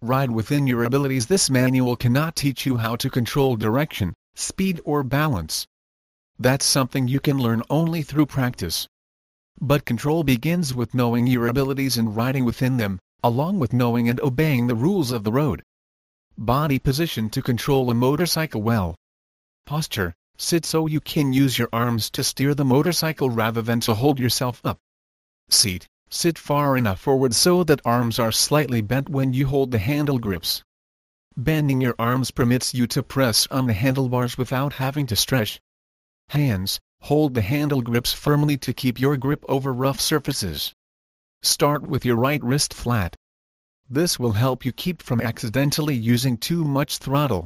Ride within your abilities. This manual cannot teach you how to control direction, speed or balance. That's something you can learn only through practice. But control begins with knowing your abilities and riding within them, along with knowing and obeying the rules of the road. Body position to control a motorcycle well. Posture: sit so you can use your arms to steer the motorcycle rather than to hold yourself up. Seat: sit far enough forward so that arms are slightly bent when you hold the handle grips. Bending your arms permits you to press on the handlebars without having to stretch. Hands: hold the handle grips firmly to keep your grip over rough surfaces. Start with your right wrist flat. This will help you keep from accidentally using too much throttle.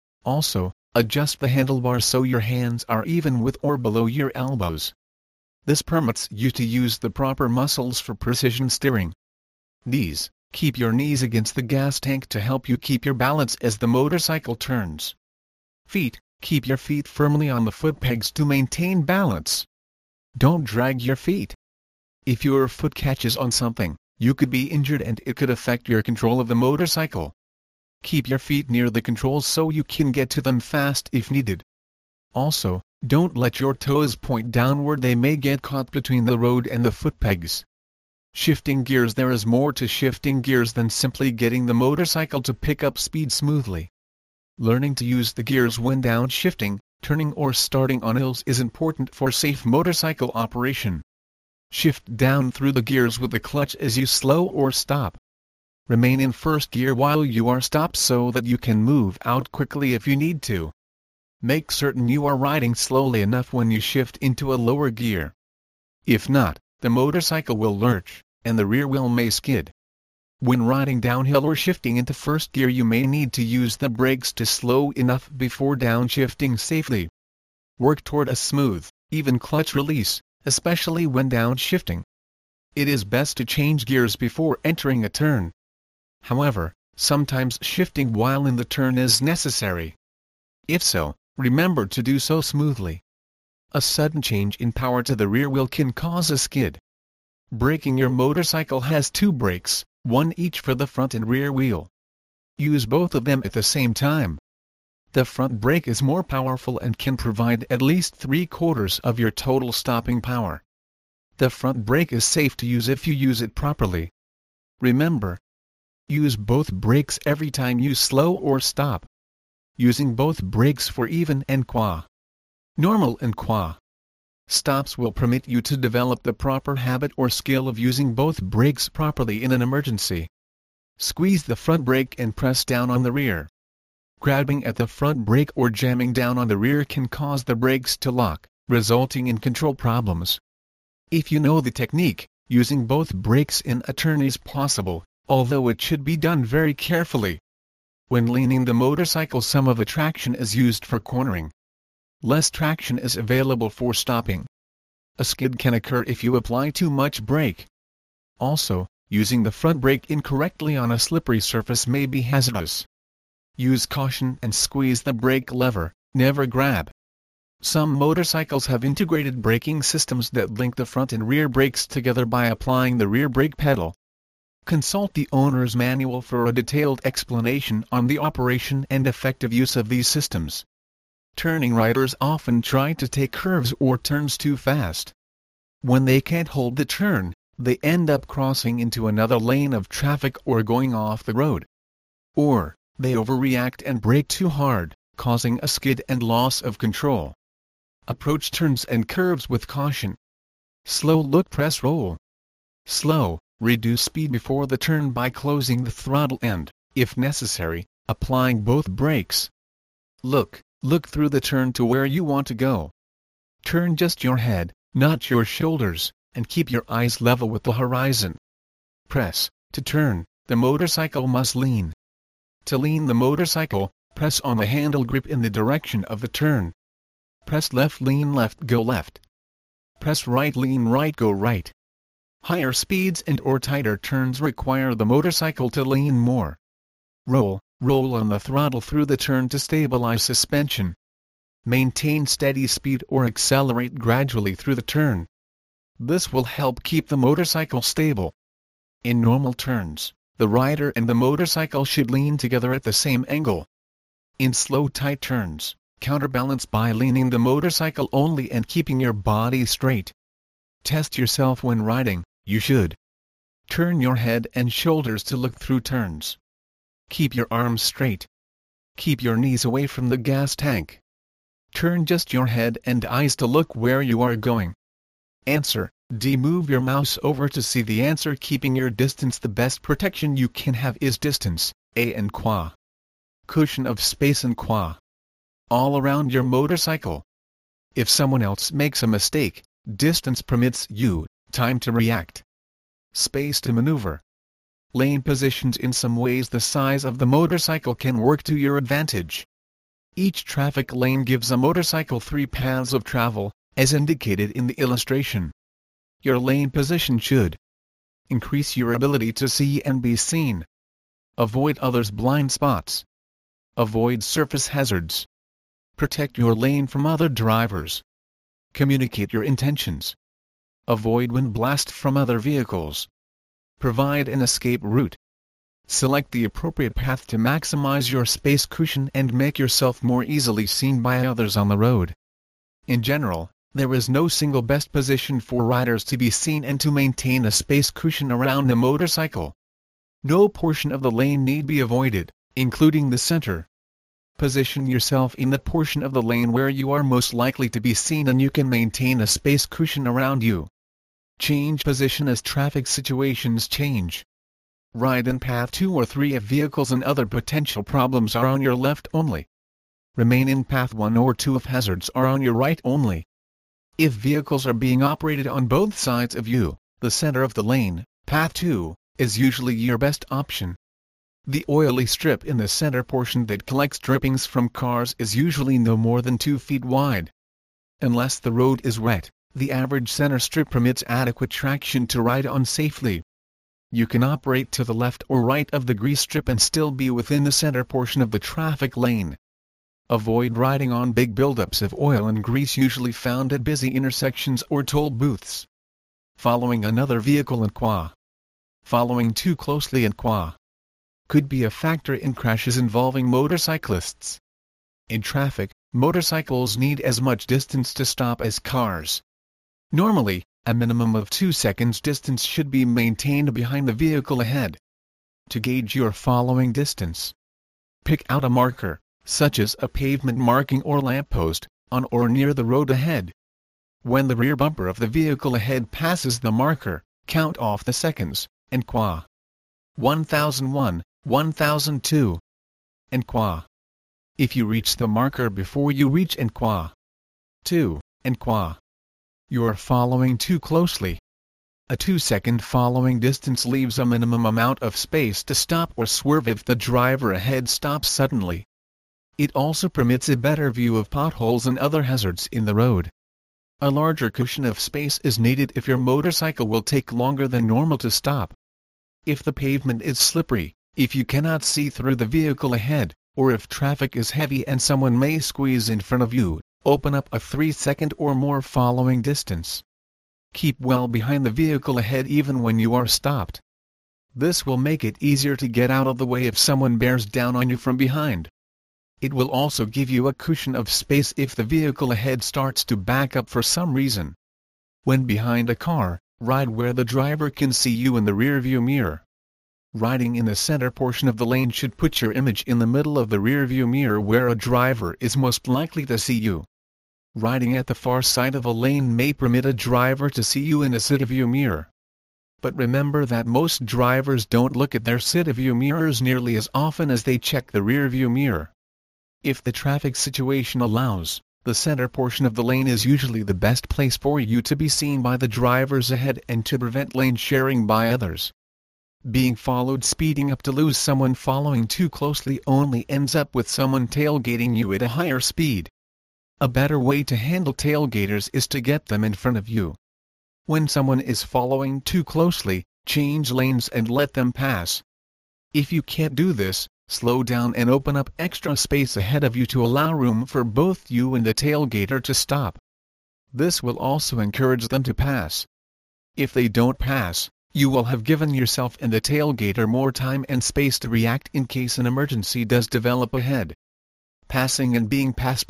Also, adjust the handlebars so your hands are even with or below your elbows. This permits you to use the proper muscles for precision steering. Knees: keep your knees against the gas tank to help you keep your balance as the motorcycle turns. Feet: keep your feet firmly on the foot pegs to maintain balance. Don't drag your feet. If your foot catches on something, you could be injured and it could affect your control of the motorcycle. Keep your feet near the controls so you can get to them fast if needed. Also, don't let your toes point downward, they may get caught between the road and the foot pegs. Shifting gears: there is more to shifting gears than simply getting the motorcycle to pick up speed smoothly. Learning to use the gears when downshifting, turning or starting on hills is important for safe motorcycle operation. Shift down through the gears with the clutch as you slow or stop. Remain in first gear while you are stopped so that you can move out quickly if you need to. Make certain you are riding slowly enough when you shift into a lower gear. If not, the motorcycle will lurch, and the rear wheel may skid. When riding downhill or shifting into first gear, you may need to use the brakes to slow enough before downshifting safely. Work toward a smooth, even clutch release, especially when downshifting. It is best to change gears before entering a turn. However, sometimes shifting while in the turn is necessary. If so, remember to do so smoothly. A sudden change in power to the rear wheel can cause a skid. Braking: your motorcycle has two brakes, one each for the front and rear wheel. Use both of them at the same time. The front brake is more powerful and can provide at least 3/4 of your total stopping power. The front brake is safe to use if you use it properly. Remember, use both brakes every time you slow or stop. Using both brakes for even and normal and stops will permit you to develop the proper habit or skill of using both brakes properly in an emergency. Squeeze the front brake and press down on the rear. Grabbing at the front brake or jamming down on the rear can cause the brakes to lock, resulting in control problems. If you know the technique, using both brakes in a turn is possible, although it should be done very carefully. When leaning the motorcycle, some of the traction is used for cornering. Less traction is available for stopping. A skid can occur if you apply too much brake. Also, using the front brake incorrectly on a slippery surface may be hazardous. Use caution and squeeze the brake lever, never grab. Some motorcycles have integrated braking systems that link the front and rear brakes together by applying the rear brake pedal. Consult the owner's manual for a detailed explanation on the operation and effective use of these systems. Turning: riders often try to take curves or turns too fast. When they can't hold the turn, they end up crossing into another lane of traffic or going off the road. Or, they overreact and brake too hard, causing a skid and loss of control. Approach turns and curves with caution. Slow look, press roll. Slow, reduce speed before the turn by closing the throttle and, if necessary, applying both brakes. Look through the turn to where you want to go. Turn just your head, not your shoulders, and keep your eyes level with the horizon. Press: to turn, the motorcycle must lean. To lean the motorcycle, press on the handle grip in the direction of the turn. Press left, lean left, go left. Press right, lean right, go right. Higher speeds and or tighter turns require the motorcycle to lean more. Roll on the throttle through the turn to stabilize suspension. Maintain steady speed or accelerate gradually through the turn. This will help keep the motorcycle stable. In normal turns, the rider and the motorcycle should lean together at the same angle. In slow tight turns, counterbalance by leaning the motorcycle only and keeping your body straight. Test yourself when riding. You should turn your head and shoulders to look through turns. Keep your arms straight. Keep your knees away from the gas tank. Turn just your head and eyes to look where you are going. Answer D. Move your mouse over to see the answer. Keeping your distance. The best protection you can have is distance, A and qua. Cushion of space and qua. All around your motorcycle. If someone else makes a mistake, distance permits you time to react. Space to maneuver. Lane positions. In some ways the size of the motorcycle can work to your advantage. Each traffic lane gives a motorcycle 3 paths of travel, as indicated in the illustration. Your lane position should increase your ability to see and be seen. Avoid others' blind spots. Avoid surface hazards. Protect your lane from other drivers. Communicate your intentions. Avoid wind blast from other vehicles. Provide an escape route. Select the appropriate path to maximize your space cushion and make yourself more easily seen by others on the road. In general, there is no single best position for riders to be seen and to maintain a space cushion around a motorcycle. No portion of the lane need be avoided, including the center. Position yourself in the portion of the lane where you are most likely to be seen and you can maintain a space cushion around you. Change position as traffic situations change. Ride in path 2 or 3 if vehicles and other potential problems are on your left only. Remain in path 1 or 2 if hazards are on your right only. If vehicles are being operated on both sides of you, the center of the lane, path 2, is usually your best option. The oily strip in the center portion that collects drippings from cars is usually no more than 2 feet wide. Unless the road is wet, the average center strip permits adequate traction to ride on safely. You can operate to the left or right of the grease strip and still be within the center portion of the traffic lane. Avoid riding on big buildups of oil and grease usually found at busy intersections or toll booths. Following another vehicle in qua. Following too closely in qua could be a factor in crashes involving motorcyclists. In traffic, motorcycles need as much distance to stop as cars. Normally, a minimum of 2 seconds distance should be maintained behind the vehicle ahead. To gauge your following distance, pick out a marker, such as a pavement marking or lamppost, on or near the road ahead. When the rear bumper of the vehicle ahead passes the marker, count off the seconds, and qua. 1001, 1002, and qua. If you reach the marker before you reach and qua. 2, and qua. You are following too closely. A 2-second following distance leaves a minimum amount of space to stop or swerve if the driver ahead stops suddenly. It also permits a better view of potholes and other hazards in the road. A larger cushion of space is needed if your motorcycle will take longer than normal to stop. If the pavement is slippery, if you cannot see through the vehicle ahead, or if traffic is heavy and someone may squeeze in front of you, open up a 3-second or more following distance. Keep well behind the vehicle ahead even when you are stopped. This will make it easier to get out of the way if someone bears down on you from behind. It will also give you a cushion of space if the vehicle ahead starts to back up for some reason. When behind a car, ride where the driver can see you in the rearview mirror. Riding in the center portion of the lane should put your image in the middle of the rearview mirror where a driver is most likely to see you. Riding at the far side of a lane may permit a driver to see you in a side-view mirror. But remember that most drivers don't look at their side-view mirrors nearly as often as they check the rearview mirror. If the traffic situation allows, the center portion of the lane is usually the best place for you to be seen by the drivers ahead and to prevent lane sharing by others. Being followed speeding up to lose someone following too closely only ends up with someone tailgating you at a higher speed. A better way to handle tailgaters is to get them in front of you. When someone is following too closely, change lanes and let them pass. If you can't do this, slow down and open up extra space ahead of you to allow room for both you and the tailgater to stop. This will also encourage them to pass. If they don't pass, You will have given yourself and the tailgater more time and space to react in case an emergency does develop ahead. Passing and being passed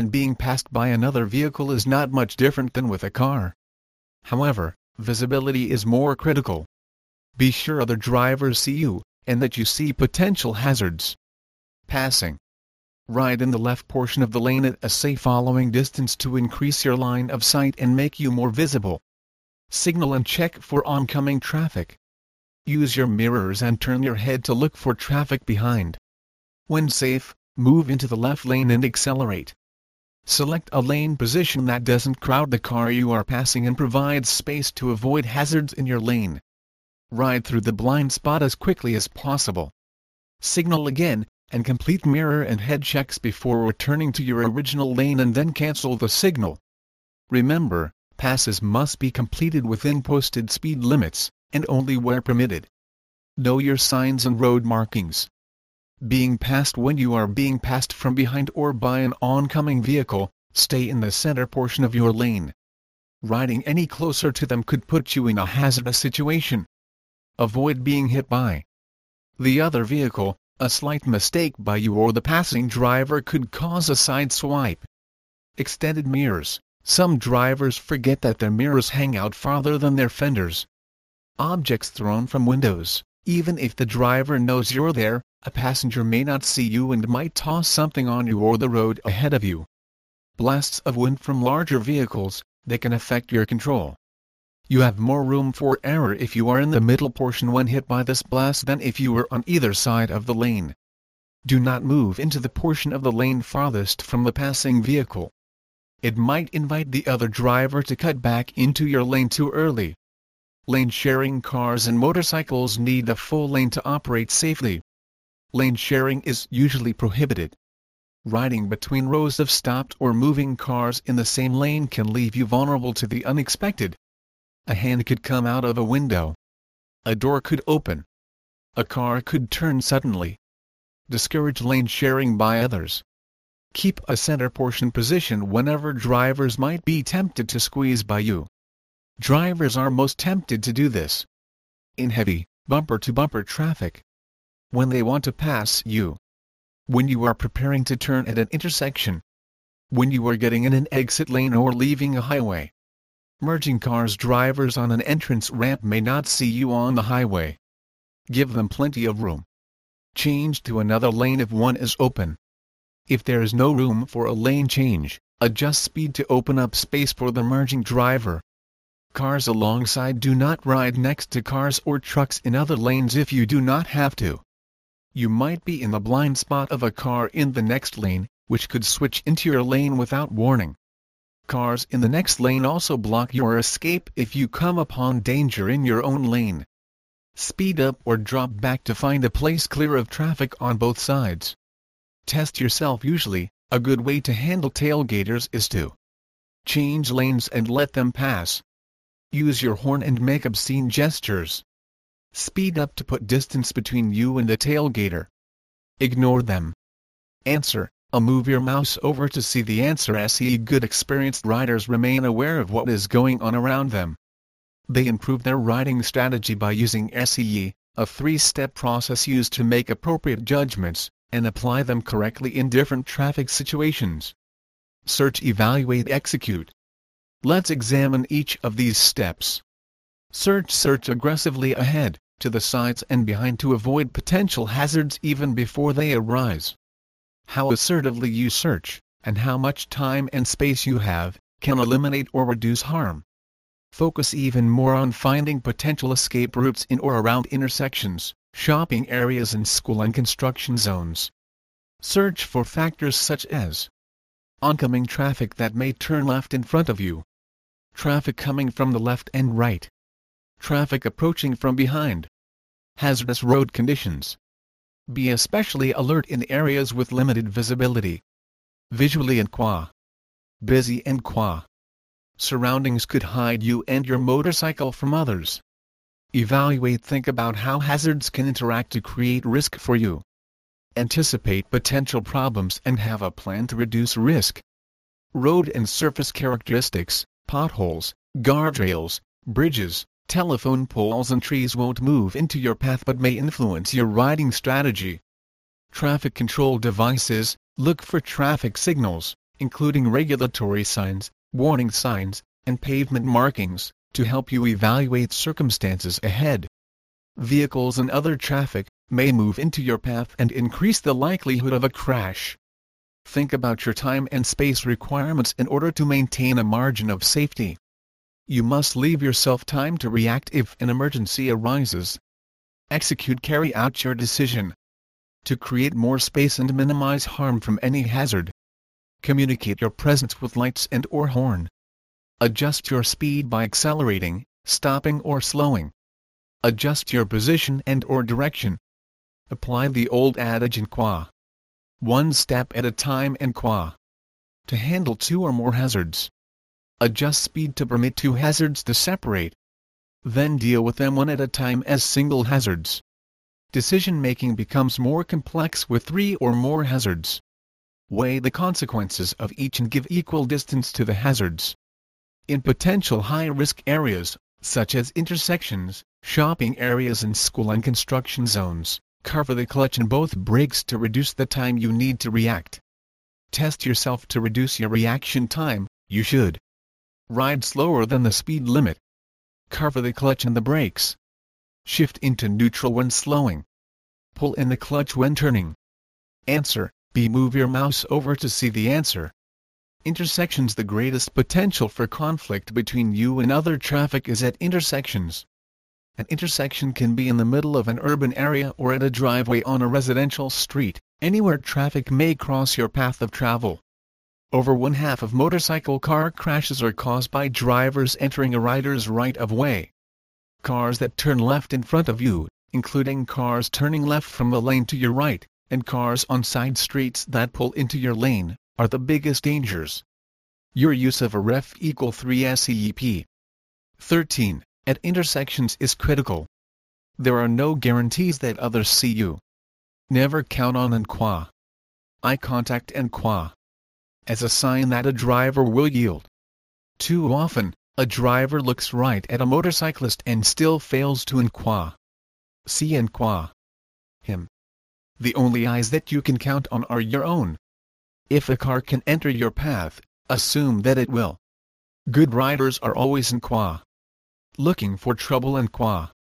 by another vehicle is not much different than with a car. However, visibility is more critical. Be sure other drivers see you, and that you see potential hazards. Passing. Ride in the left portion of the lane at a safe following distance to increase your line of sight and make you more visible. Signal and check for oncoming traffic. Use your mirrors and turn your head to look for traffic behind. When safe, move into the left lane and accelerate. Select a lane position that doesn't crowd the car you are passing and provides space to avoid hazards in your lane. Ride through the blind spot as quickly as possible. Signal again, and complete mirror and head checks before returning to your original lane and then cancel the signal. Remember, passes must be completed within posted speed limits, and only where permitted. Know your signs and road markings. Being passed. When you are being passed from behind or by an oncoming vehicle, stay in the center portion of your lane. Riding any closer to them could put you in a hazardous situation. Avoid being hit by the other vehicle. A slight mistake by you or the passing driver could cause a side swipe. Extended mirrors. Some drivers forget that their mirrors hang out farther than their fenders. Objects thrown from windows. Even if the driver knows you're there, a passenger may not see you and might toss something on you or the road ahead of you. Blasts of wind from larger vehicles, they can affect your control. You have more room for error if you are in the middle portion when hit by this blast than if you were on either side of the lane. Do not move into the portion of the lane farthest from the passing vehicle. It might invite the other driver to cut back into your lane too early. Lane sharing. Cars and motorcycles need a full lane to operate safely. Lane sharing is usually prohibited. Riding between rows of stopped or moving cars in the same lane can leave you vulnerable to the unexpected. A hand could come out of a window. A door could open. A car could turn suddenly. Discourage lane sharing by others. Keep a center portion position whenever drivers might be tempted to squeeze by you. Drivers are most tempted to do this in heavy, bumper-to-bumper traffic. When they want to pass you. When you are preparing to turn at an intersection. When you are getting in an exit lane or leaving a highway. Merging cars. Drivers on an entrance ramp may not see you on the highway. Give them plenty of room. Change to another lane if one is open. If there is no room for a lane change, adjust speed to open up space for the merging driver. Cars alongside. Do not ride next to cars or trucks in other lanes if you do not have to. You might be in the blind spot of a car in the next lane, which could switch into your lane without warning. Cars in the next lane also block your escape if you come upon danger in your own lane. Speed up or drop back to find a place clear of traffic on both sides. Test yourself. Usually, a good way to handle tailgaters is to change lanes and let them pass. Use your horn and make obscene gestures. Speed up to put distance between you and the tailgater. Ignore them. Answer. Move your mouse over to see the answer. Good experienced riders remain aware of what is going on around them. They improve their riding strategy by using SEE, a three-step process used to make appropriate judgments, and apply them correctly in different traffic situations. Search, evaluate, execute. Let's examine each of these steps. Search aggressively ahead, to the sides and behind to avoid potential hazards even before they arise. How assertively you search, and how much time and space you have, can eliminate or reduce harm. Focus even more on finding potential escape routes in or around intersections, shopping areas and school and construction zones. Search for factors such as oncoming traffic that may turn left in front of you, traffic coming from the left and right, traffic approaching from behind, hazardous road conditions. Be especially alert in areas with limited visibility. Visually and busy and surroundings could hide you and your motorcycle from others. Evaluate. Think about how hazards can interact to create risk for you. Anticipate potential problems and have a plan to reduce risk. Road and surface characteristics, potholes, guardrails, bridges, Telephone poles and trees won't move into your path but may influence your riding strategy. Traffic control devices: look for traffic signals, including regulatory signs, warning signs, and pavement markings, to help you evaluate circumstances ahead. Vehicles and other traffic may move into your path and increase the likelihood of a crash. Think about your time and space requirements in order to maintain a margin of safety. You must leave yourself time to react if an emergency arises. Carry out your decision. To create more space and minimize harm from any hazard. Communicate your presence with lights and/or horn. Adjust your speed by accelerating, stopping or slowing. Adjust your position and/or direction. Apply the old adage in Kwa: one step at a time and Kwa. To handle two or more hazards. Adjust speed to permit two hazards to separate. Then deal with them one at a time as single hazards. Decision-making becomes more complex with three or more hazards. Weigh the consequences of each and give equal distance to the hazards. In potential high-risk areas, such as intersections, shopping areas and school and construction zones, cover the clutch and both brakes to reduce the time you need to react. Test yourself to reduce your reaction time. You should ride slower than the speed limit. Cover the clutch and the brakes. Shift into neutral when slowing. Pull in the clutch when turning. Answer B. Move your mouse over to see the answer. Intersections: the greatest potential for conflict between you and other traffic is at intersections. An intersection can be in the middle of an urban area or at a driveway on a residential street, anywhere traffic may cross your path of travel. Over one-half of motorcycle car crashes are caused by drivers entering a rider's right-of-way. Cars that turn left in front of you, including cars turning left from the lane to your right, and cars on side streets that pull into your lane, are the biggest dangers. Your use of a ref equal 3 SEEP. 13. At intersections is critical. There are no guarantees that others see you. Never count on eye contact as a sign that a driver will yield. Too often, a driver looks right at a motorcyclist and still fails to see him. The only eyes that you can count on are your own. If a car can enter your path, assume that it will. Good riders are always looking for trouble and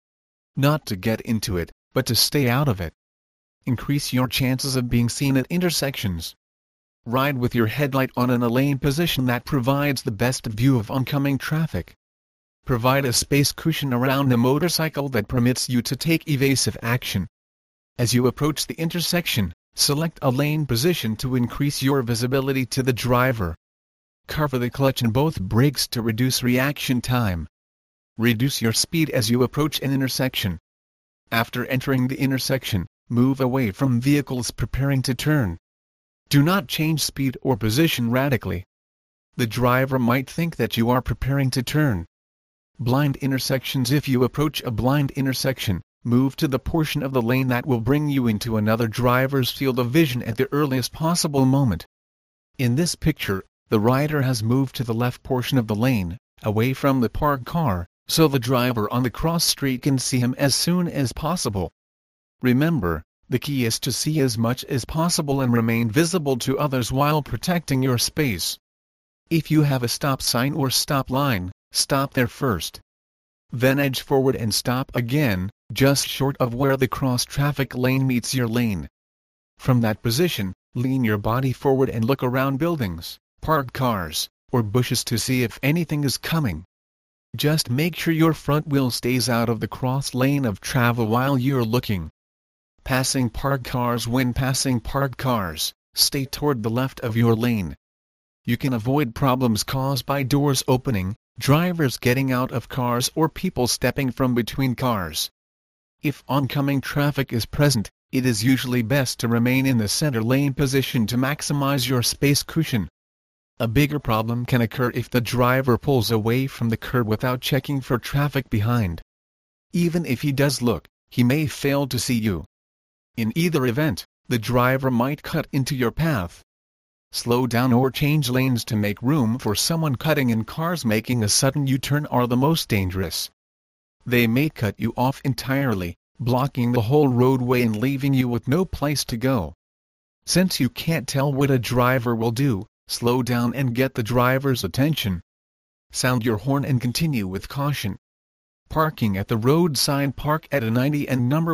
not to get into it, but to stay out of it. Increase your chances of being seen at intersections. Ride with your headlight on in a lane position that provides the best view of oncoming traffic. Provide a space cushion around the motorcycle that permits you to take evasive action. As you approach the intersection, select a lane position to increase your visibility to the driver. Cover the clutch and both brakes to reduce reaction time. Reduce your speed as you approach an intersection. After entering the intersection, move away from vehicles preparing to turn. Do not change speed or position radically. The driver might think that you are preparing to turn. Blind intersections: if you approach a blind intersection, move to the portion of the lane that will bring you into another driver's field of vision at the earliest possible moment. In this picture, the rider has moved to the left portion of the lane, away from the parked car, so the driver on the cross street can see him as soon as possible. Remember, the key is to see as much as possible and remain visible to others while protecting your space. If you have a stop sign or stop line, stop there first. Then edge forward and stop again, just short of where the cross-traffic lane meets your lane. From that position, lean your body forward and look around buildings, parked cars, or bushes to see if anything is coming. Just make sure your front wheel stays out of the cross lane of travel while you're looking. Passing parked cars: when passing parked cars, stay toward the left of your lane. You can avoid problems caused by doors opening, drivers getting out of cars, or people stepping from between cars. If oncoming traffic is present, it is usually best to remain in the center lane position to maximize your space cushion. A bigger problem can occur if the driver pulls away from the curb without checking for traffic behind. Even if he does look, he may fail to see you. In either event, the driver might cut into your path. Slow down or change lanes to make room for someone cutting in. Cars making a sudden U-turn are the most dangerous. They may cut you off entirely, blocking the whole roadway and leaving you with no place to go. Since you can't tell what a driver will do, slow down and get the driver's attention. Sound your horn and continue with caution. Parking at the roadside, park at a 90 and number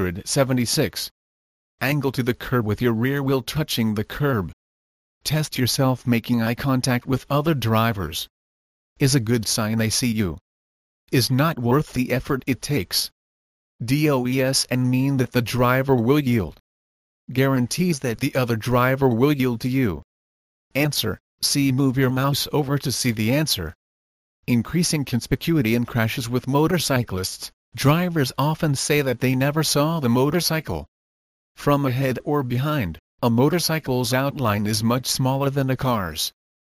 176. Angle to the curb with your rear wheel touching the curb. Test yourself making eye contact with other drivers. Is a good sign they see you. Is not worth the effort it takes. DOES and mean that the driver will yield. Guarantees that the other driver will yield to you. Answer, C. Move your mouse over to see the answer. Increasing conspicuity in crashes with motorcyclists, drivers often say that they never saw the motorcycle. From ahead or behind, a motorcycle's outline is much smaller than a car's.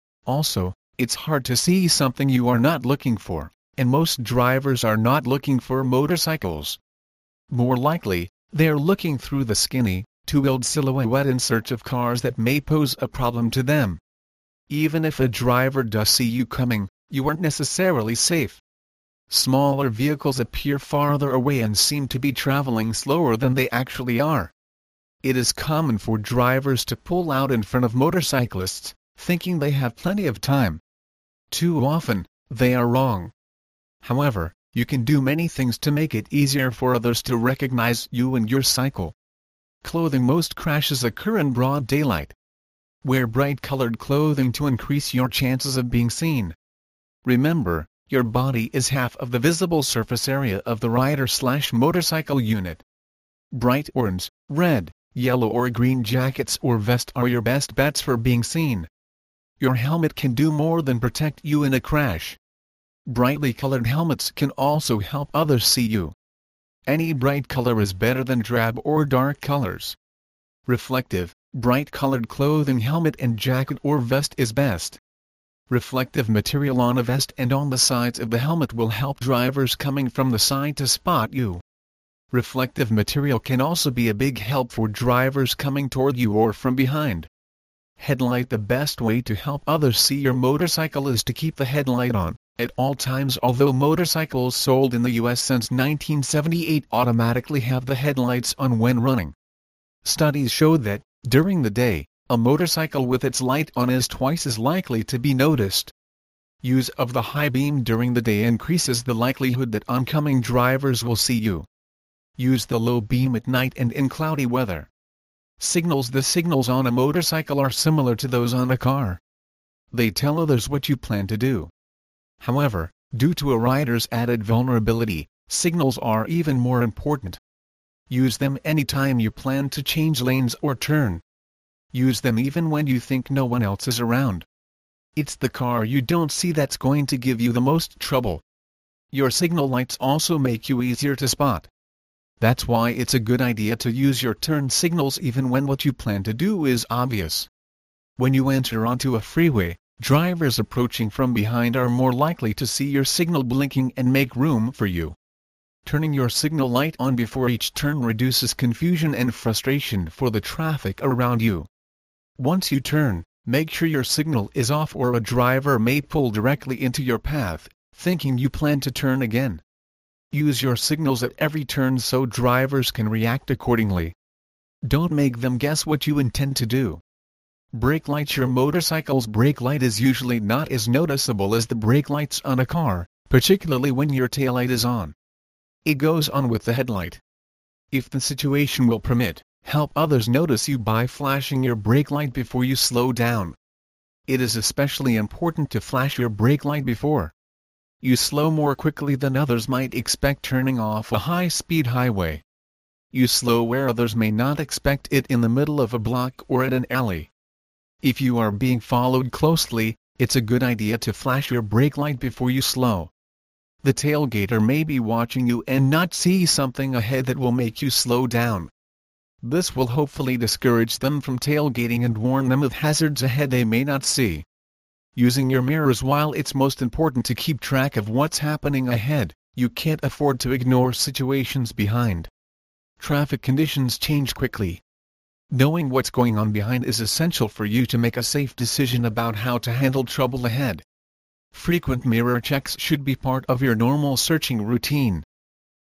Also, it's hard to see something you are not looking for, and most drivers are not looking for motorcycles. More likely, they are looking through the skinny, two-wheeled silhouette in search of cars that may pose a problem to them. Even if a driver does see you coming, you aren't necessarily safe. Smaller vehicles appear farther away and seem to be traveling slower than they actually are. It is common for drivers to pull out in front of motorcyclists, thinking they have plenty of time. Too often, they are wrong. However, you can do many things to make it easier for others to recognize you and your cycle. Clothing. Most crashes occur in broad daylight. Wear bright-colored clothing to increase your chances of being seen. Remember, your body is half of the visible surface area of the rider/motorcycle unit. Bright orange, red, yellow or green jackets or vest are your best bets for being seen. Your helmet can do more than protect you in a crash. Brightly colored helmets can also help others see you. Any bright color is better than drab or dark colors. Reflective, bright-colored clothing, helmet and jacket or vest is best. Reflective material on a vest and on the sides of the helmet will help drivers coming from the side to spot you. Reflective material can also be a big help for drivers coming toward you or from behind. Headlight. The best way to help others see your motorcycle is to keep the headlight on at all times. Although motorcycles sold in the US since 1978 automatically have the headlights on when running. Studies show that, during the day, a motorcycle with its light on is twice as likely to be noticed. Use of the high beam during the day increases the likelihood that oncoming drivers will see you. Use the low beam at night and in cloudy weather. Signals. The signals on a motorcycle are similar to those on a car. They tell others what you plan to do. However, due to a rider's added vulnerability, signals are even more important. Use them anytime you plan to change lanes or turn. Use them even when you think no one else is around. It's the car you don't see that's going to give you the most trouble. Your signal lights also make you easier to spot. That's why it's a good idea to use your turn signals even when what you plan to do is obvious. When you enter onto a freeway, drivers approaching from behind are more likely to see your signal blinking and make room for you. Turning your signal light on before each turn reduces confusion and frustration for the traffic around you. Once you turn, make sure your signal is off or a driver may pull directly into your path, thinking you plan to turn again. Use your signals at every turn so drivers can react accordingly. Don't make them guess what you intend to do. Brake lights. Your motorcycle's brake light is usually not as noticeable as the brake lights on a car, particularly when your taillight is on. It goes on with the headlight. If the situation will permit, help others notice you by flashing your brake light before you slow down. It is especially important to flash your brake light before you slow more quickly than others might expect turning off a high-speed highway. You slow where others may not expect it, in the middle of a block or at an alley. If you are being followed closely, it's a good idea to flash your brake light before you slow. The tailgater may be watching you and not see something ahead that will make you slow down. This will hopefully discourage them from tailgating and warn them of hazards ahead they may not see. Using your mirrors. While it's most important to keep track of what's happening ahead, you can't afford to ignore situations behind. Traffic conditions change quickly. Knowing what's going on behind is essential for you to make a safe decision about how to handle trouble ahead. Frequent mirror checks should be part of your normal searching routine.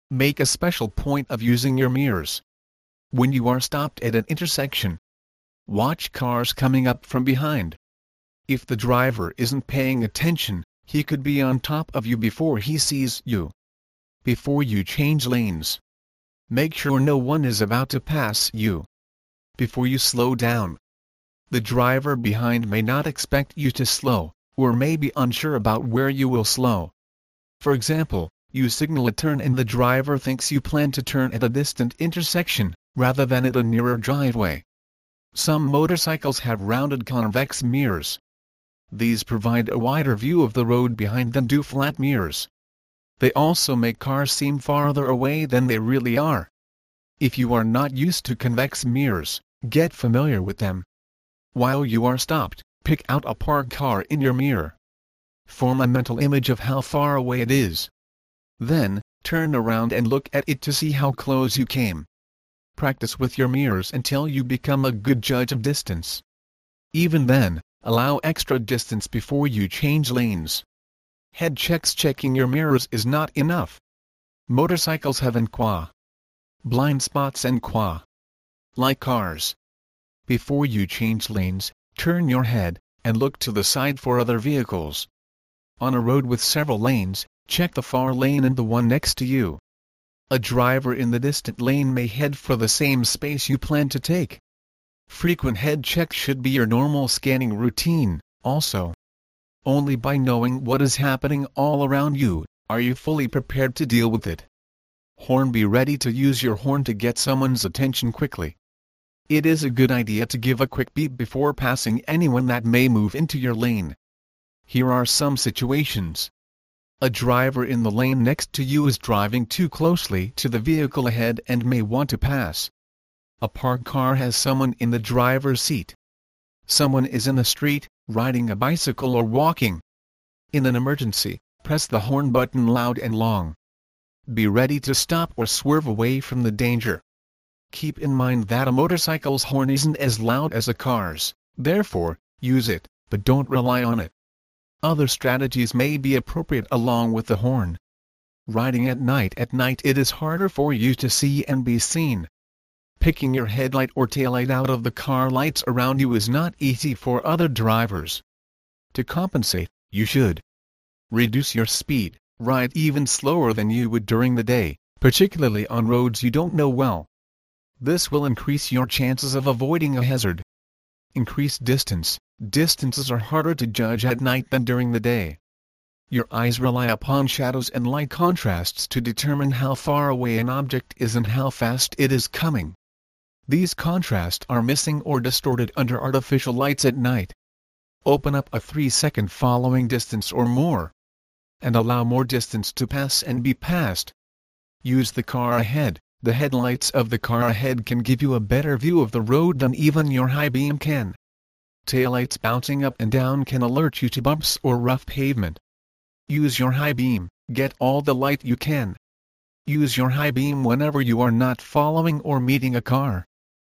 Make a special point of using your mirrors. When you are stopped at an intersection, watch cars coming up from behind. If the driver isn't paying attention, he could be on top of you before he sees you. Before you change lanes, make sure no one is about to pass you. Before you slow down, the driver behind may not expect you to slow, or may be unsure about where you will slow. For example, you signal a turn and the driver thinks you plan to turn at a distant intersection, rather than at a nearer driveway. Some motorcycles have rounded convex mirrors. These provide a wider view of the road behind than do flat mirrors. They also make cars seem farther away than they really are. If you are not used to convex mirrors, get familiar with them. While you are stopped, pick out a parked car in your mirror. Form a mental image of how far away it is. Then, turn around and look at it to see how close you came. Practice with your mirrors until you become a good judge of distance. Even then, allow extra distance before you change lanes. Head checks. Checking your mirrors is not enough. Motorcycles have blind spots like cars. Before you change lanes, turn your head, and look to the side for other vehicles. On a road with several lanes, check the far lane and the one next to you. A driver in the distant lane may head for the same space you plan to take. Frequent head checks should be your normal scanning routine, also. Only by knowing what is happening all around you, are you fully prepared to deal with it. Horn. Be ready to use your horn to get someone's attention quickly. It is a good idea to give a quick beep before passing anyone that may move into your lane. Here are some situations. A driver in the lane next to you is driving too closely to the vehicle ahead and may want to pass. A parked car has someone in the driver's seat. Someone is in the street, riding a bicycle or walking. In an emergency, press the horn button loud and long. Be ready to stop or swerve away from the danger. Keep in mind that a motorcycle's horn isn't as loud as a car's, therefore, use it, but don't rely on it. Other strategies may be appropriate along with the horn. Riding at night. At night it is harder for you to see and be seen. Picking your headlight or taillight out of the car lights around you is not easy for other drivers. To compensate, you should reduce your speed, ride even slower than you would during the day, particularly on roads you don't know well. This will increase your chances of avoiding a hazard. Increase distance. Distances are harder to judge at night than during the day. Your eyes rely upon shadows and light contrasts to determine how far away an object is and how fast it is coming. These contrasts are missing or distorted under artificial lights at night. Open up a 3-second following distance or more, and allow more distance to pass and be passed. Use the car ahead. The headlights of the car ahead can give you a better view of the road than even your high beam can. Taillights bouncing up and down can alert you to bumps or rough pavement. Use your high beam. Get all the light you can. Use your high beam whenever you are not following or meeting a car.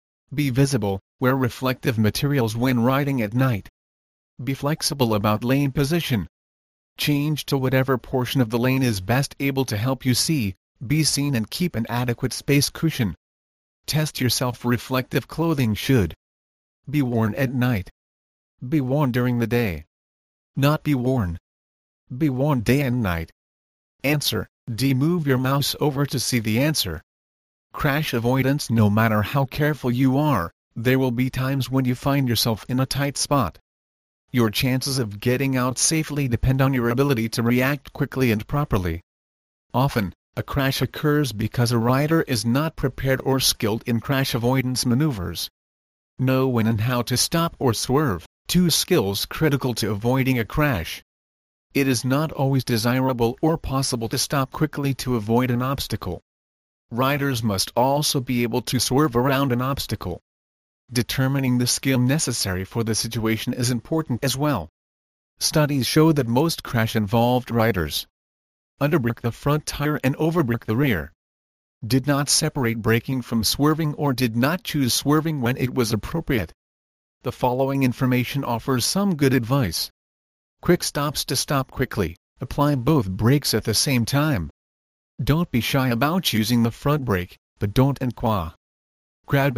Be visible. Wear reflective materials when riding at night. Be flexible about lane position. Change to whatever portion of the lane is best able to help you see, be seen and keep an adequate space cushion. Test your self-reflective clothing should be worn at night. Be worn during the day. Not be worn. Be worn day and night. Answer. D. Move your mouse over to see the answer. Crash avoidance. No matter how careful you are, there will be times when you find yourself in a tight spot. Your chances of getting out safely depend on your ability to react quickly and properly. Often, a crash occurs because a rider is not prepared or skilled in crash avoidance maneuvers. Know when and how to stop or swerve, two skills critical to avoiding a crash. It is not always desirable or possible to stop quickly to avoid an obstacle. Riders must also be able to swerve around an obstacle. Determining the skill necessary for the situation is important as well. Studies show that most crash-involved riders underbrake the front tire and overbrake the rear, did not separate braking from swerving, or did not choose swerving when it was appropriate. The following information offers some good advice. Quick stops. To stop quickly, apply both brakes at the same time. Don't be shy about using the front brake, but don't grab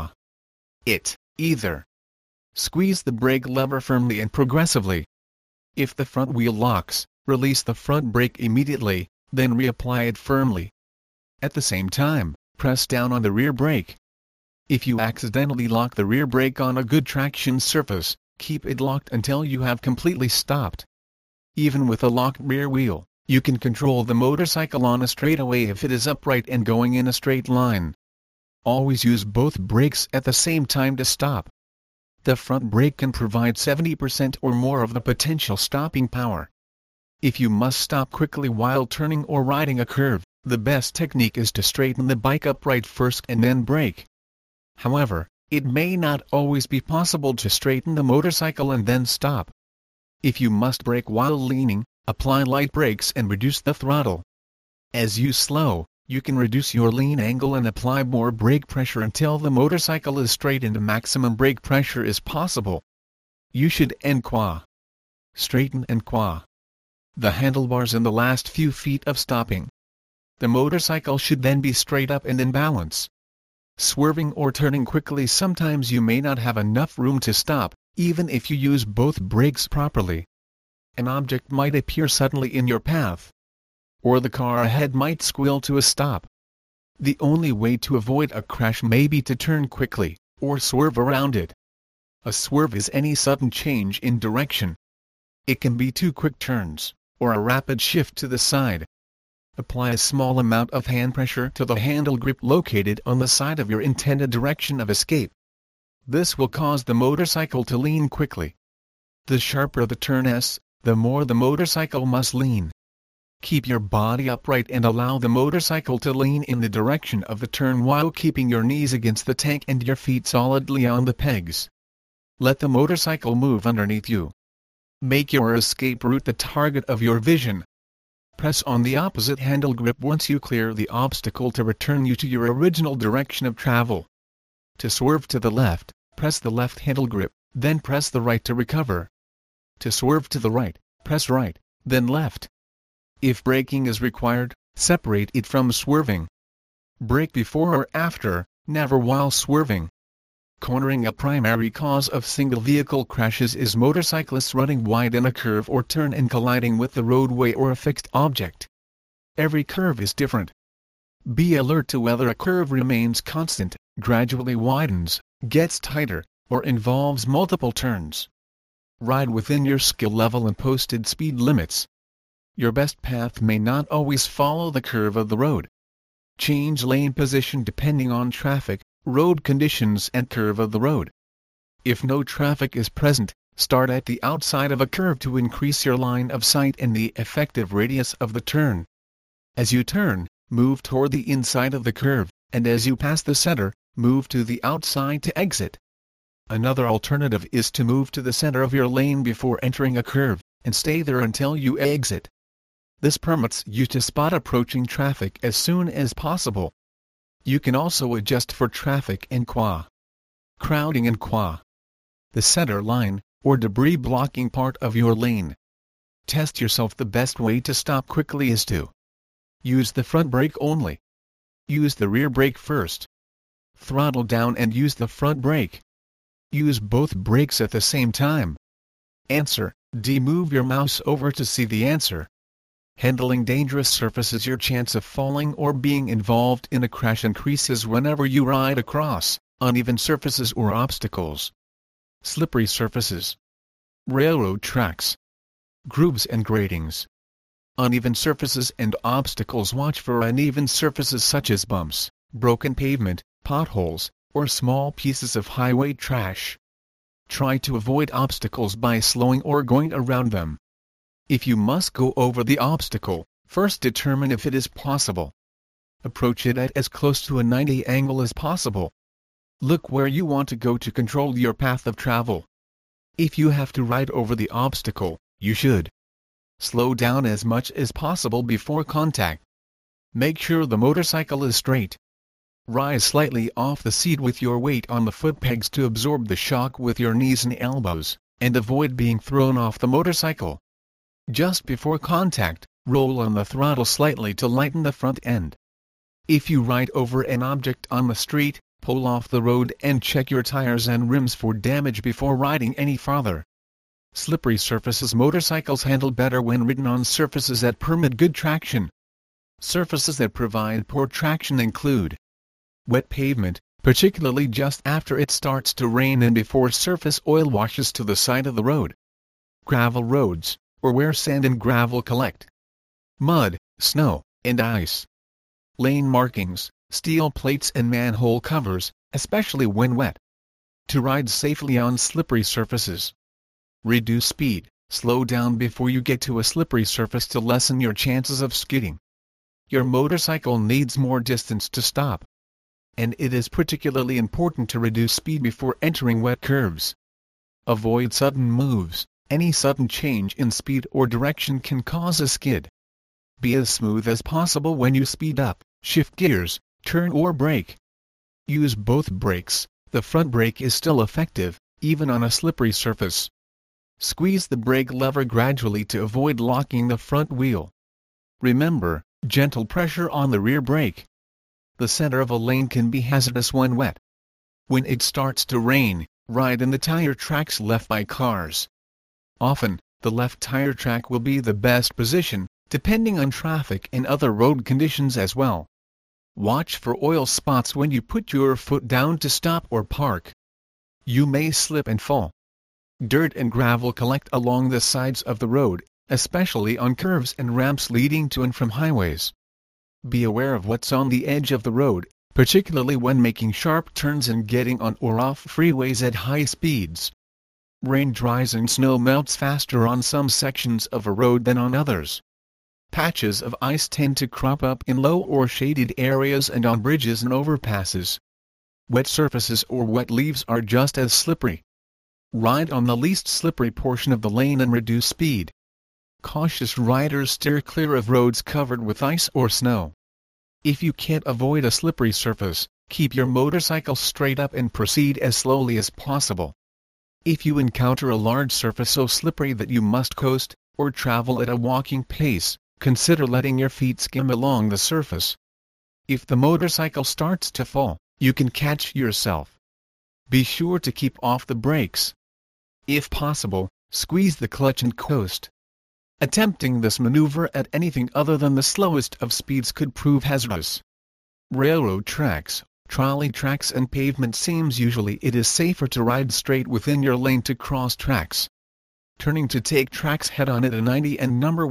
it, either. Squeeze the brake lever firmly and progressively. If the front wheel locks, release the front brake immediately, then reapply it firmly. At the same time, press down on the rear brake. If you accidentally lock the rear brake on a good traction surface, keep it locked until you have completely stopped. Even with a locked rear wheel, you can control the motorcycle on a straightaway if it is upright and going in a straight line. Always use both brakes at the same time to stop. The front brake can provide 70% or more of the potential stopping power. If you must stop quickly while turning or riding a curve, the best technique is to straighten the bike upright first and then brake. However, it may not always be possible to straighten the motorcycle and then stop. If you must brake while leaning, apply light brakes and reduce the throttle. As you slow, you can reduce your lean angle and apply more brake pressure until the motorcycle is straight and maximum brake pressure is possible. You should straighten the handlebars in the last few feet of stopping. The motorcycle should then be straight up and in balance. Swerving or turning quickly, sometimes you may not have enough room to stop, even if you use both brakes properly. An object might appear suddenly in your path, or the car ahead might squeal to a stop. The only way to avoid a crash may be to turn quickly, or swerve around it. A swerve is any sudden change in direction. It can be 2 quick turns, or a rapid shift to the side. Apply a small amount of hand pressure to the handle grip located on the side of your intended direction of escape. This will cause the motorcycle to lean quickly. The sharper the turn S, the more the motorcycle must lean. Keep your body upright and allow the motorcycle to lean in the direction of the turn while keeping your knees against the tank and your feet solidly on the pegs. Let the motorcycle move underneath you. Make your escape route the target of your vision. Press on the opposite handle grip once you clear the obstacle to return you to your original direction of travel. To swerve to the left, press the left handle grip, then press the right to recover. To swerve to the right, press right, then left. If braking is required, separate it from swerving. Brake before or after, never while swerving. Cornering. A primary cause of single-vehicle crashes is motorcyclists running wide in a curve or turn and colliding with the roadway or a fixed object. Every curve is different. Be alert to whether a curve remains constant, gradually widens, gets tighter, or involves multiple turns. Ride within your skill level and posted speed limits. Your best path may not always follow the curve of the road. Change lane position depending on traffic, road conditions and curve of the road. If no traffic is present, start at the outside of a curve to increase your line of sight and the effective radius of the turn. As you turn, move toward the inside of the curve, and as you pass the center, move to the outside to exit. Another alternative is to move to the center of your lane before entering a curve, and stay there until you exit. This permits you to spot approaching traffic as soon as possible. You can also adjust for traffic and crowding and the center line, or debris blocking part of your lane. Test yourself. The best way to stop quickly is to use the front brake only. Use the rear brake first. Throttle down and use the front brake. Use both brakes at the same time. Answer D. Move your mouse over to see the answer. Handling dangerous surfaces. Your chance of falling or being involved in a crash increases whenever you ride across uneven surfaces or obstacles. Slippery surfaces, railroad tracks, grooves and gratings. Uneven surfaces and obstacles. Watch for uneven surfaces such as bumps, broken pavement, potholes, or small pieces of highway trash. Try to avoid obstacles by slowing or going around them. If you must go over the obstacle, first determine if it is possible. Approach it at as close to a 90 angle as possible. Look where you want to go to control your path of travel. If you have to ride over the obstacle, you should slow down as much as possible before contact. Make sure the motorcycle is straight. Rise slightly off the seat with your weight on the foot pegs to absorb the shock with your knees and elbows, and avoid being thrown off the motorcycle. Just before contact, Roll on the throttle slightly to lighten the front end. If you ride over an object on the street, pull off the road and check your tires and rims for damage before riding any farther. Slippery surfaces. Motorcycles handle better when ridden on surfaces that permit good traction. Surfaces that provide poor traction include wet pavement, particularly just after it starts to rain and before surface oil washes to the side of the road. Gravel roads, or where sand and gravel collect. Mud, snow, and ice. Lane markings, steel plates and manhole covers, especially when wet. To ride safely on slippery surfaces. Reduce speed, slow down before you get to a slippery surface to lessen your chances of skidding. Your motorcycle needs more distance to stop. And it is particularly important to reduce speed before entering wet curves. Avoid sudden moves. Any sudden change in speed or direction can cause a skid. Be as smooth as possible when you speed up, shift gears, turn or brake. Use both brakes. The front brake is still effective, even on a slippery surface. Squeeze the brake lever gradually to avoid locking the front wheel. Remember, gentle pressure on the rear brake. The center of a lane can be hazardous when wet. When it starts to rain, ride in the tire tracks left by cars. Often, the left tire track will be the best position, depending on traffic and other road conditions as well. Watch for oil spots when you put your foot down to stop or park. You may slip and fall. Dirt and gravel collect along the sides of the road, especially on curves and ramps leading to and from highways. Be aware of what's on the edge of the road, particularly when making sharp turns and getting on or off freeways at high speeds. Rain dries and snow melts faster on some sections of a road than on others. Patches of ice tend to crop up in low or shaded areas and on bridges and overpasses. Wet surfaces or wet leaves are just as slippery. Ride on the least slippery portion of the lane and reduce speed. Cautious riders steer clear of roads covered with ice or snow. If you can't avoid a slippery surface, keep your motorcycle straight up and proceed as slowly as possible. If you encounter a large surface so slippery that you must coast, or travel at a walking pace, consider letting your feet skim along the surface. If the motorcycle starts to fall, you can catch yourself. Be sure to keep off the brakes. If possible, squeeze the clutch and coast. Attempting this maneuver at anything other than the slowest of speeds could prove hazardous. Railroad tracks, trolley tracks and pavement seams. Usually it is safer to ride straight within your lane to cross tracks. Turning to take tracks head-on at a 90 and number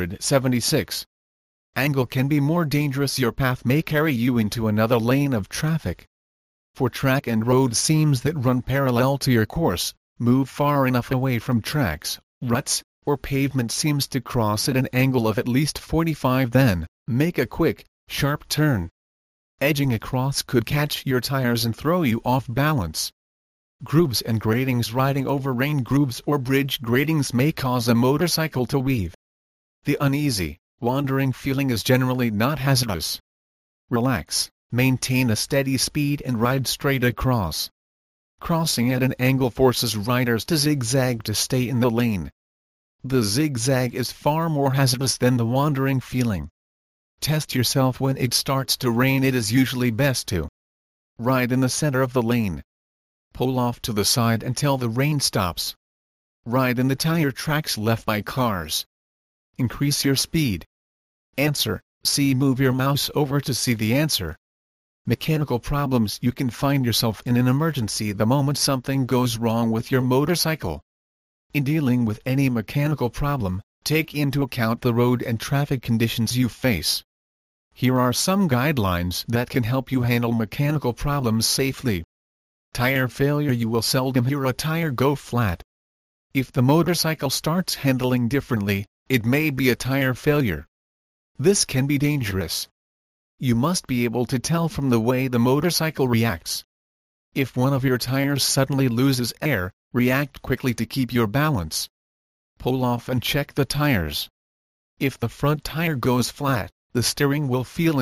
176 angle can be more dangerous. Your path may carry you into another lane of traffic. For track and road seams that run parallel to your course, move far enough away from tracks, ruts, or pavement seams to cross at an angle of at least 45, then make a quick, sharp turn. Edging across could catch your tires and throw you off balance. Grooves and gratings. Riding over rain grooves or bridge gratings may cause a motorcycle to weave. The uneasy, wandering feeling is generally not hazardous. Relax, maintain a steady speed and ride straight across. Crossing at an angle forces riders to zigzag to stay in the lane. The zigzag is far more hazardous than the wandering feeling. Test yourself. When it starts to rain, it is usually best to ride in the center of the lane. Pull off to the side until the rain stops. Ride in the tire tracks left by cars. Increase your speed. Answer: C. Move your mouse over to see the answer. Mechanical problems. You can find yourself in an emergency the moment something goes wrong with your motorcycle. In dealing with any mechanical problem, take into account the road and traffic conditions you face. Here are some guidelines that can help you handle mechanical problems safely. Tire failure. You will seldom hear a tire go flat. If the motorcycle starts handling differently, it may be a tire failure. This can be dangerous. You must be able to tell from the way the motorcycle reacts. If one of your tires suddenly loses air, react quickly to keep your balance. Pull off and check the tires. If the front tire goes flat, the steering will feel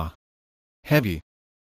heavy.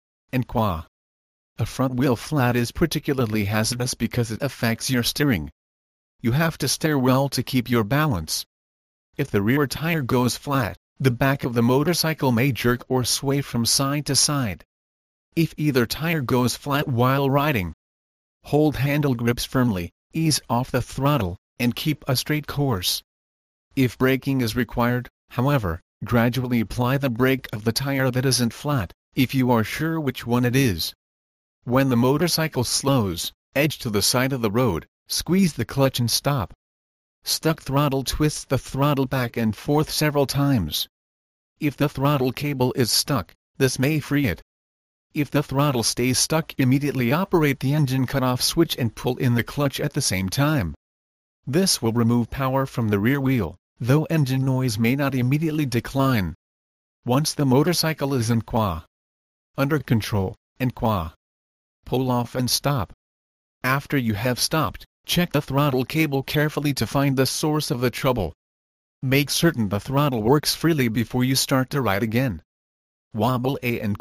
A front wheel flat is particularly hazardous because it affects your steering. You have to steer well to keep your balance. If the rear tire goes flat, the back of the motorcycle may jerk or sway from side to side. If either tire goes flat while riding, hold handle grips firmly, ease off the throttle, and keep a straight course. If braking is required, however, gradually apply the brake of the tire that isn't flat, if you are sure which one it is. When the motorcycle slows, edge to the side of the road, squeeze the clutch and stop. Stuck throttle twists the throttle back and forth several times. If the throttle cable is stuck, this may free it. If the throttle stays stuck, immediately operate the engine cutoff switch and pull in the clutch at the same time. This will remove power from the rear wheel, though engine noise may not immediately decline. Once the motorcycle is under control, pull off and stop. After you have stopped, check the throttle cable carefully to find the source of the trouble. Make certain the throttle works freely before you start to ride again. Wobble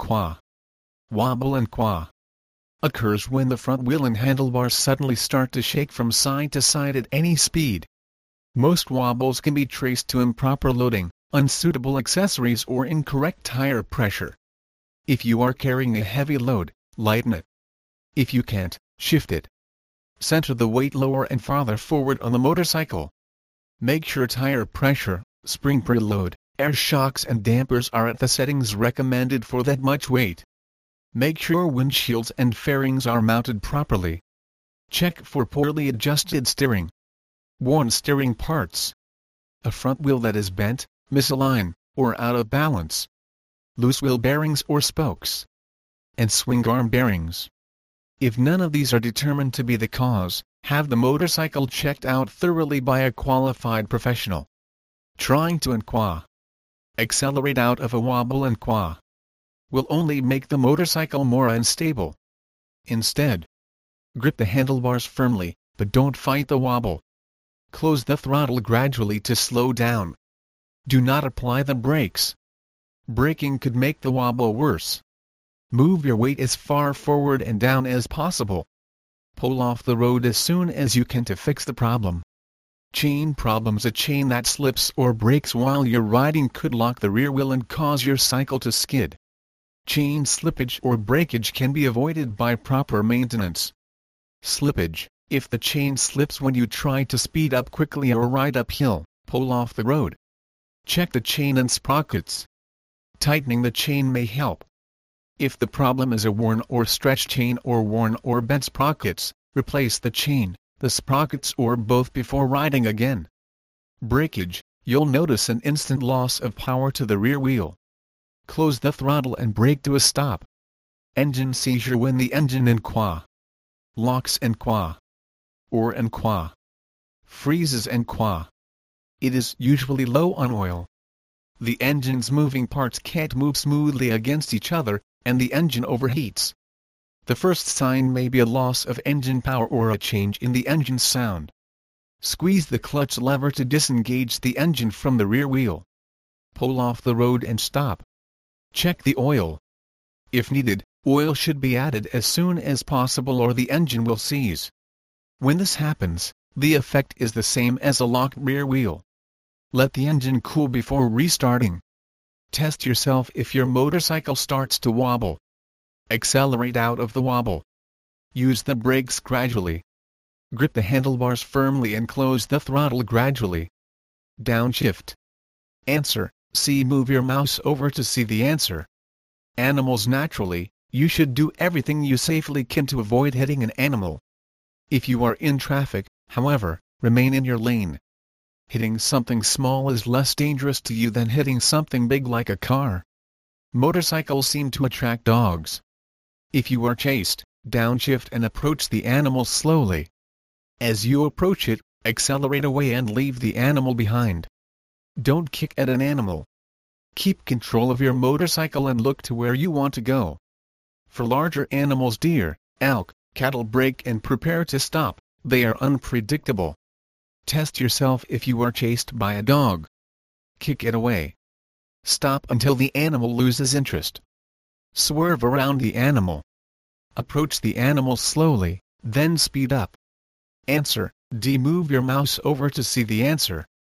occurs when the front wheel and handlebars suddenly start to shake from side to side at any speed. Most wobbles can be traced to improper loading, unsuitable accessories, or incorrect tire pressure. If you are carrying a heavy load, lighten it. If you can't, shift it. Center the weight lower and farther forward on the motorcycle. Make sure tire pressure, spring preload, air shocks and dampers are at the settings recommended for that much weight. Make sure windshields and fairings are mounted properly. Check for poorly adjusted steering, worn steering parts, a front wheel that is bent, misaligned, or out of balance, loose wheel bearings or spokes, and swing arm bearings. If none of these are determined to be the cause, have the motorcycle checked out thoroughly by a qualified professional. Trying to accelerate out of a wobble will only make the motorcycle more unstable. Instead, grip the handlebars firmly, but don't fight the wobble. Close the throttle gradually to slow down. Do not apply the brakes. Braking could make the wobble worse. Move your weight as far forward and down as possible. Pull off the road as soon as you can to fix the problem. Chain problems: a chain that slips or breaks while you're riding could lock the rear wheel and cause your cycle to skid. Chain slippage or breakage can be avoided by proper maintenance. Slippage: if the chain slips when you try to speed up quickly or ride uphill, pull off the road. Check the chain and sprockets. Tightening the chain may help. If the problem is a worn or stretched chain or worn or bent sprockets, replace the chain, the sprockets, or both before riding again. Breakage: you'll notice an instant loss of power to the rear wheel. Close the throttle and brake to a stop. Engine seizure: when the engine locks or freezes it is usually low on oil. The engine's moving parts can't move smoothly against each other, and the engine overheats. The first sign may be a loss of engine power or a change in the engine sound. Squeeze the clutch lever to disengage the engine from the rear wheel. Pull off the road and stop. Check the oil. If needed, oil should be added as soon as possible or the engine will seize. When this happens, the effect is the same as a locked rear wheel. Let the engine cool before restarting. Test yourself if your motorcycle starts to wobble. Accelerate out of the wobble. Use the brakes gradually. Grip the handlebars firmly and close the throttle gradually. Downshift. Answer: C. Move your mouse over to see the answer. Animals: naturally, you should do everything you safely can to avoid hitting an animal. If you are in traffic, however, remain in your lane. Hitting something small is less dangerous to you than hitting something big like a car. Motorcycles seem to attract dogs. If you are chased, downshift and approach the animal slowly. As you approach it, accelerate away and leave the animal behind. Don't kick at an animal. Keep control of your motorcycle and look to where you want to go. For larger animals, deer, elk, cattle, brake and prepare to stop. They are unpredictable. Test yourself if you are chased by a dog. Kick it away. Stop until the animal loses interest. Swerve around the animal. Approach the animal slowly, then speed up. Answer: D. Move your mouse over to see the answer.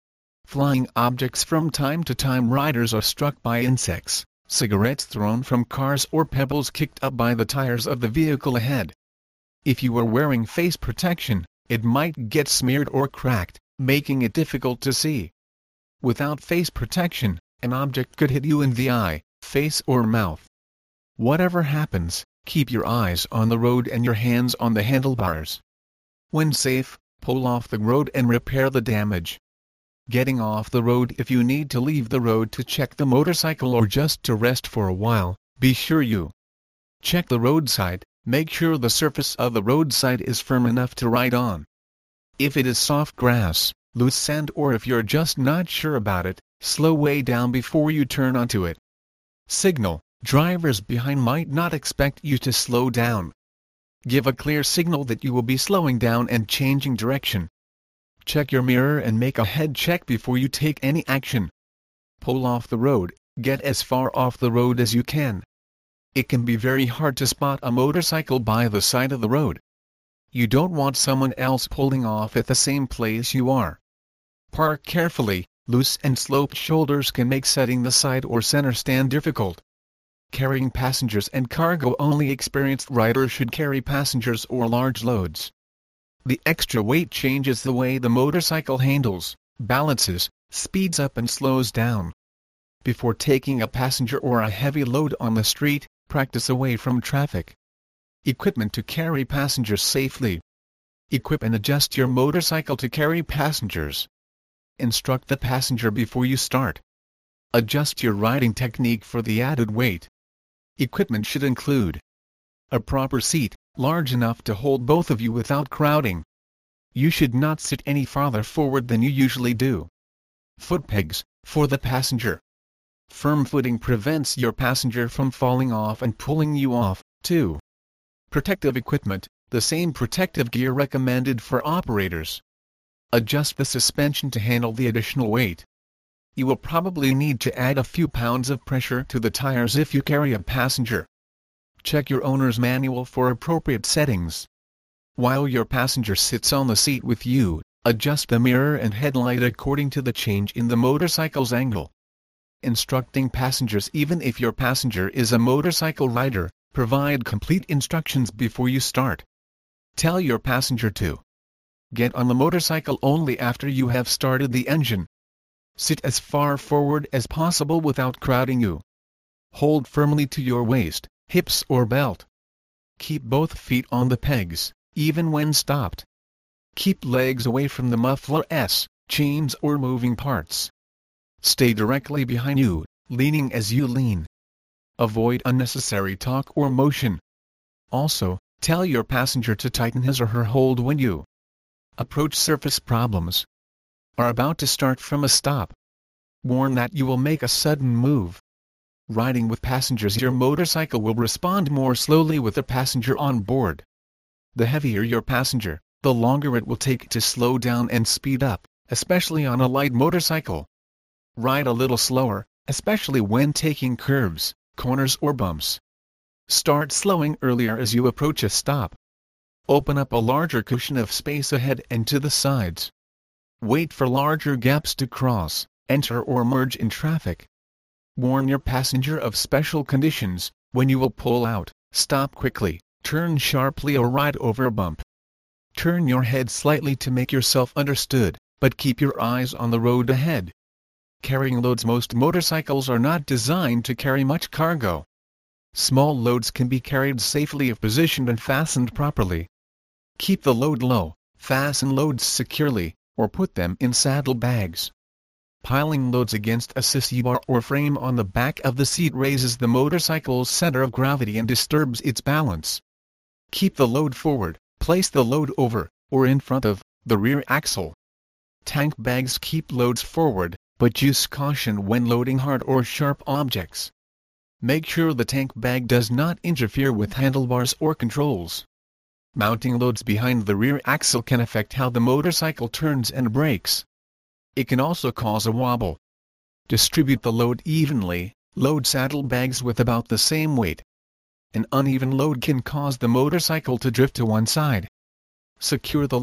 Flying objects. From time to time riders are struck by insects, cigarettes thrown from cars, or pebbles kicked up by the tires of the vehicle ahead. If you are wearing face protection, it might get smeared or cracked, making it difficult to see. Without face protection, an object could hit you in the eye, face or mouth. Whatever happens, keep your eyes on the road and your hands on the handlebars. When safe, pull off the road and repair the damage. Getting off the road. If you need to leave the road to check the motorcycle or just to rest for a while, be sure you check the roadside. Make sure the surface of the roadside is firm enough to ride on. If it is soft grass, loose sand, or if you're just not sure about it, slow way down before you turn onto it. Signal. Drivers behind might not expect you to slow down. Give a clear signal that you will be slowing down and changing direction. Check your mirror and make a head check before you take any action. Pull off the road. Get as far off the road as you can. It can be very hard to spot a motorcycle by the side of the road. You don't want someone else pulling off at the same place you are. Park carefully. Loose and sloped shoulders can make setting the side or center stand difficult. Carrying passengers and cargo. Only experienced riders should carry passengers or large loads. The extra weight changes the way the motorcycle handles, balances, speeds up and slows down. Before taking a passenger or a heavy load on the street, practice away from traffic. Equipment to carry passengers safely. Equip and adjust your motorcycle to carry passengers. Instruct the passenger before you start. Adjust your riding technique for the added weight. Equipment should include a proper seat, large enough to hold both of you without crowding. You should not sit any farther forward than you usually do. Foot pegs, for the passenger. Firm footing prevents your passenger from falling off and pulling you off, too. Protective equipment, the same protective gear recommended for operators. Adjust the suspension to handle the additional weight. You will probably need to add a few pounds of pressure to the tires if you carry a passenger. Check your owner's manual for appropriate settings. While your passenger sits on the seat with you, adjust the mirror and headlight according to the change in the motorcycle's angle. Instructing passengers. Even if your passenger is a motorcycle rider, provide complete instructions before you start. Tell your passenger to get on the motorcycle only after you have started the engine. Sit as far forward as possible without crowding you. Hold firmly to your waist, hips or belt. Keep both feet on the pegs, even when stopped. Keep legs away from the muffler's, chains or moving parts. Stay directly behind you, leaning as you lean. Avoid unnecessary talk or motion. Also, tell your passenger to tighten his or her hold when you approach surface problems. Are about to start from a stop. Warn that you will make a sudden move. Riding with passengers. Your motorcycle will respond more slowly with a passenger on board. The heavier your passenger, the longer it will take to slow down and speed up, especially on a light motorcycle. Ride a little slower, especially when taking curves, corners or bumps. Start slowing earlier as you approach a stop. Open up a larger cushion of space ahead and to the sides. Wait for larger gaps to cross, enter or merge in traffic. Warn your passenger of special conditions. When you will pull out, stop quickly, turn sharply or ride over a bump. Turn your head slightly to make yourself understood, but keep your eyes on the road ahead. Carrying loads. Most motorcycles are not designed to carry much cargo. Small loads can be carried safely if positioned and fastened properly. Keep the load low, fasten loads securely, or put them in saddle bags. Piling loads against a sissy bar or frame on the back of the seat raises the motorcycle's center of gravity and disturbs its balance. Keep the load forward, place the load over, or in front of, the rear axle. Tank bags. Keep loads forward, but use caution when loading hard or sharp objects. Make sure the tank bag does not interfere with handlebars or controls. Mounting loads behind the rear axle can affect how the motorcycle turns and brakes. It can also cause a wobble. Distribute the load evenly. Load saddlebags with about the same weight. An uneven load can cause the motorcycle to drift to one side. Secure the load.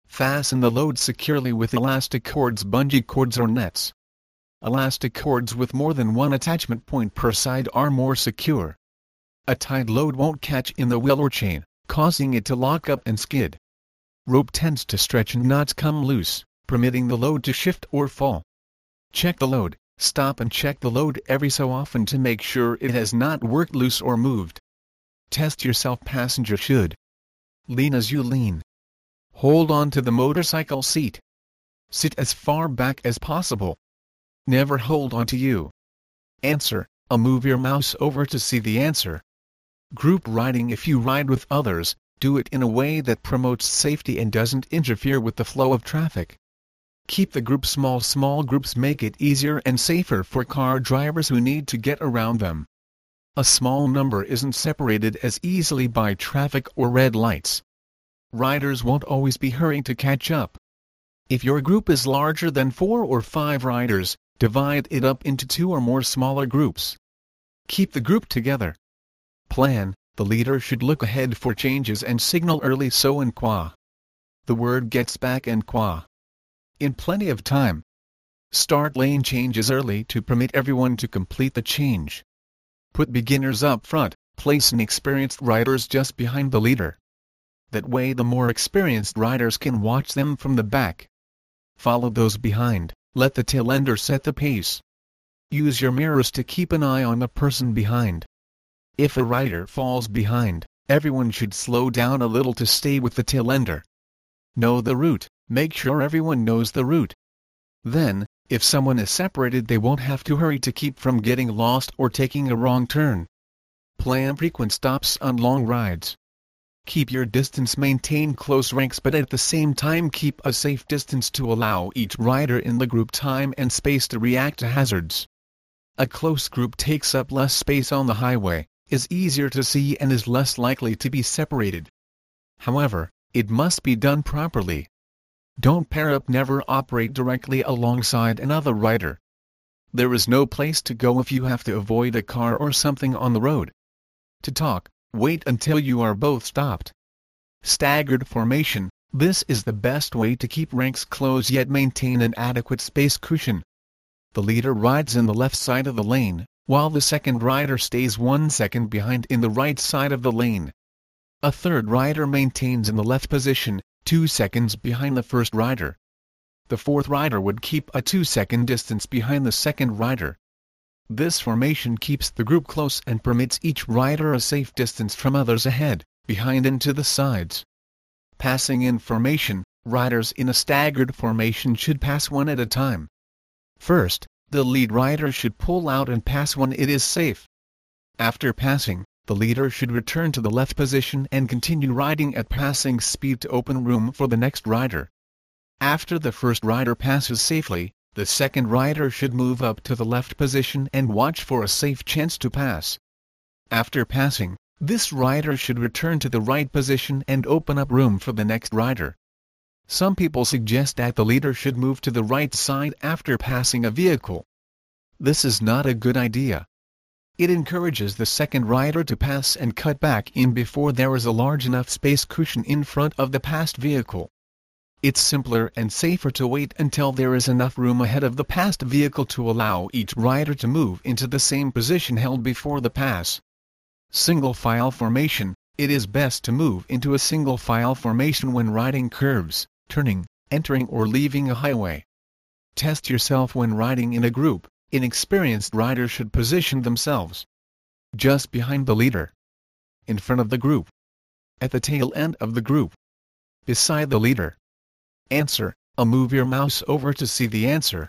Fasten the load securely with elastic cords, bungee cords or nets. Elastic cords with more than one attachment point per side are more secure. A tight load won't catch in the wheel or chain, causing it to lock up and skid. Rope tends to stretch and knots come loose, permitting the load to shift or fall. Check the load. Stop and check the load every so often to make sure it has not worked loose or moved. Test yourself. Passenger should lean as you lean. Hold on to the motorcycle seat. Sit as far back as possible. Never hold on to you. Answer. Move your mouse over to see the answer. Group riding. If you ride with others, do it in a way that promotes safety and doesn't interfere with the flow of traffic. Keep the group small. Small groups make it easier and safer for car drivers who need to get around them. A small number isn't separated as easily by traffic or red lights. Riders won't always be hurrying to catch up. If your group is larger than 4 or 5 riders, divide it up into 2 or more smaller groups. Keep the group together. Plan. The leader should look ahead for changes and signal early so in qua the word gets back and qua in plenty of time. Start lane changes early to permit everyone to complete the change. Put beginners up front, place inexperienced riders just behind the leader. That way the more experienced riders can watch them from the back. Follow those behind, let the tail ender set the pace. Use your mirrors to keep an eye on the person behind. If a rider falls behind, everyone should slow down a little to stay with the tail ender. Know the route. Make sure everyone knows the route. Then, if someone is separated, they won't have to hurry to keep from getting lost or taking a wrong turn. Plan frequent stops on long rides. Keep your distance. Maintain close ranks, but at the same time keep a safe distance to allow each rider in the group time and space to react to hazards. A close group takes up less space on the highway, is easier to see and is less likely to be separated. However, it must be done properly. Don't pair up. Never operate directly alongside another rider. There is no place to go if you have to avoid a car or something on the road. To talk, wait until you are both stopped. Staggered formation. This is the best way to keep ranks close yet maintain an adequate space cushion. The leader rides in the left side of the lane, while the second rider stays 1 second behind in the right side of the lane. A third rider maintains in the left position, 2 seconds behind the first rider. The fourth rider would keep a 2-second distance behind the second rider. This formation keeps the group close and permits each rider a safe distance from others ahead, behind and to the sides. Passing in formation. Riders in a staggered formation should pass one at a time. First, the lead rider should pull out and pass when it is safe. After passing, the leader should return to the left position and continue riding at passing speed to open room for the next rider. After the first rider passes safely, the second rider should move up to the left position and watch for a safe chance to pass. After passing, this rider should return to the right position and open up room for the next rider. Some people suggest that the leader should move to the right side after passing a vehicle. This is not a good idea. It encourages the second rider to pass and cut back in before there is a large enough space cushion in front of the passed vehicle. It's simpler and safer to wait until there is enough room ahead of the passed vehicle to allow each rider to move into the same position held before the pass. Single file formation. It is best to move into a single file formation when riding curves, turning, entering or leaving a highway. Test yourself when riding in a group. Inexperienced riders should position themselves just behind the leader, in front of the group, at the tail end of the group, beside the leader. Answer. Move your mouse over to see the answer.